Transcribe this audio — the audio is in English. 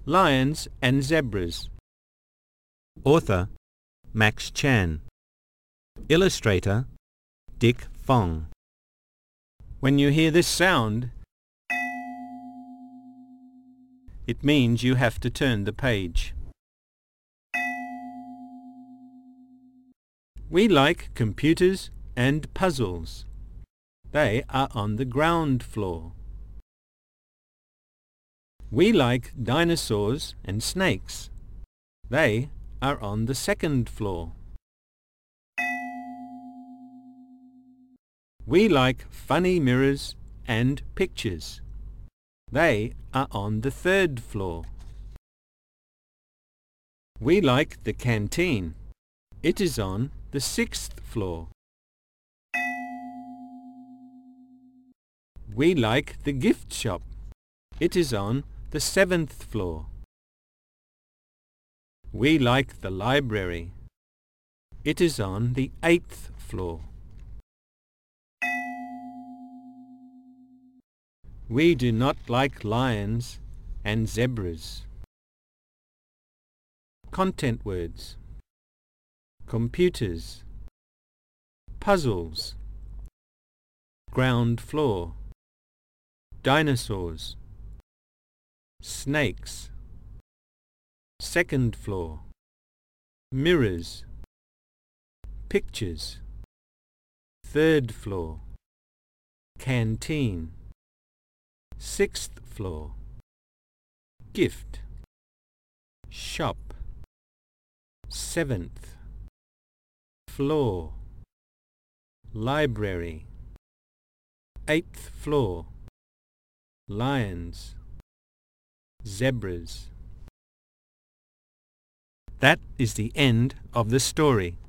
Lions and Zebras. Author Max Chan. Illustrator Dick Fong. When you hear this sound, it means you have to turn the page. We like computers and puzzles. They are on the ground floor. We like dinosaurs and snakes. They are on the second floor. We like funny mirrors and pictures. They are on the third floor. We like the canteen. It is on the sixth floor. We like the gift shop. It is on the seventh floor. We like the library. It is on the eighth floor. We do not like lions and zebras. Content words: computers, puzzles, ground floor, dinosaurs, snakes, second floor, mirrors, pictures, third floor, canteen, sixth floor, gift, shop, seventh floor, library, eighth floor, lions, zebras. That is the end of the story.